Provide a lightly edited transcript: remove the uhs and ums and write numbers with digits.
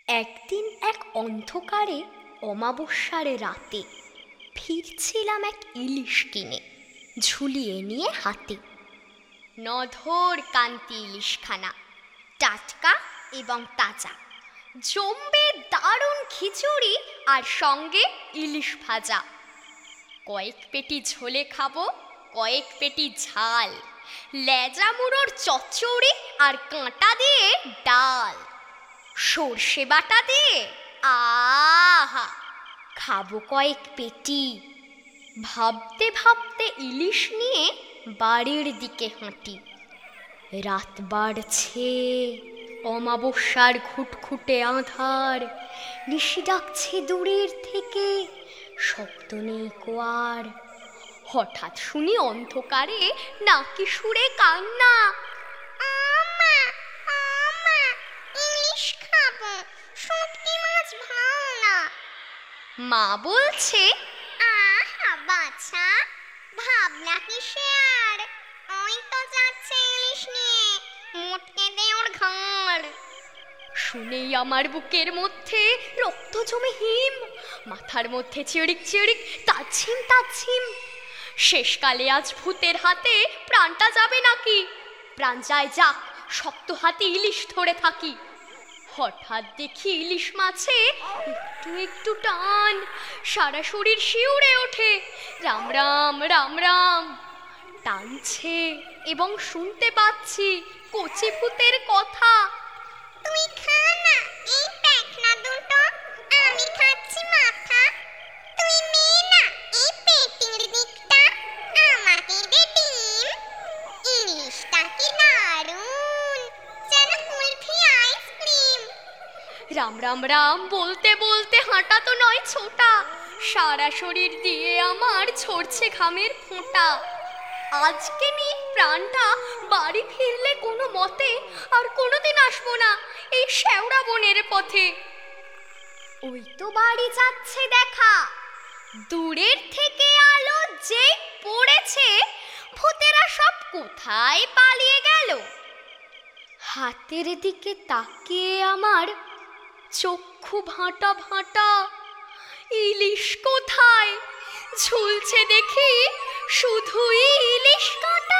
একদিন এক অন্ধকারে অমাবস্যার রাতে ফিরছিলাম এক ইলিশ কিনে ঝুলিয়ে নিয়ে হাতে। নধর কান্তি ইলিশখানা, টাটকা এবং তাজা, জমবে দারুণ খিচুড়ি আর সঙ্গে ইলিশ ভাজা। কয়েক পেটি ঝোলে খাবো, কয়েক পেটি ঝাল, লেজা মুড়োর চচ্চড়ি আর কাঁটা দিয়ে ডাল, সর্ষে বাটা দিয়ে আহা খাবো কয়েক পেটি। ভাবতে ভাবতে ইলিশ নিয়ে বাড়ির দিকে হাঁটি। রাত বাড়ছে, অমাবস্যার ঘুটঘুটে আঁধার, নিশি ডাকছে দূরের থেকে, শব্দ নেই কোয়ার। হঠাৎ শুনি অন্ধকারে নাকি সুরে কান্না, আমা আমা ইলিশ খাবো, শুটকি মাছ ভালো না। মা বলছে, আহা বাছা, ভাবনা কিসে আর, ওই তো যাচ্ছে ইলিশ নিয়ে, মুটকে দে ওর ঘাড়। শুনেই আমার বুকের মধ্যে রক্ত জমে হিম, মাথার মধ্যে চিড়িক চিড়িক তাচ্ছিম তাচ্ছিম। শেষকালে আজ ভূতের হাতে প্রাণটা যাবে নাকি? প্রাণ যায় যাক, শক্ত হাতে ইলিশ ধরে থাকি। হঠাৎ দেখি ইলিশ মাছে একটু একটু টান, সারা শরীর শিউরে ওঠে, রাম রাম রাম রাম টানছে, এবং শুনতে পাচ্ছি কচি ভূতের কথা। তুই খা না এই পেখনা দুটো, আমি খাচ্ছি মাথা। তুই নে না এই পেটির দিকটা, আমাকে দে ডিম। ইলিশটা কি দারুণ, যেন কুলফি আইসক্রিম। রাম রাম রাম বলতে বলতে হাঁটা তো নয় ছোটা, সারা শরীর দিয়ে আমার ঝরছে ঘামের ফোঁটা। আজকে নিয়ে প্রাণটা বাড়ি ফিরলে কোনো মতে আর কোনোদিন আসবো না এই শেওড়া বনের পথে। ওই তো বাড়ি যাচ্ছে দেখা, দূরের থেকে আলো যেই পড়েছে, ভূতেরা সব কোথায় পালিয়ে গেল। হাতের দিকে তাকিয়ে আমার চক্ষু ভাঁটা ভাঁটা, ইলিশ কোথায়? ঝুলছে দেখি শুধুই ইলিশ কাঁটা।